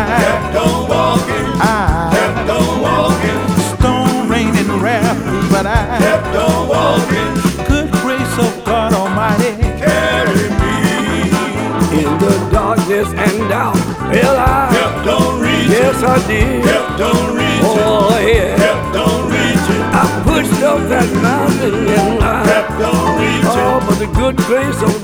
kept on walking. I kept on walking. Storm, rain, and wrath, but I kept on walking. Good grace of God Almighty carried me. In the darkness and doubt, well, I kept on reaching. Yes, I did. Kept on reaching. Oh, yeah. Kept on reaching. I pushed up that mountain and I kept on reaching. Oh, but the good grace of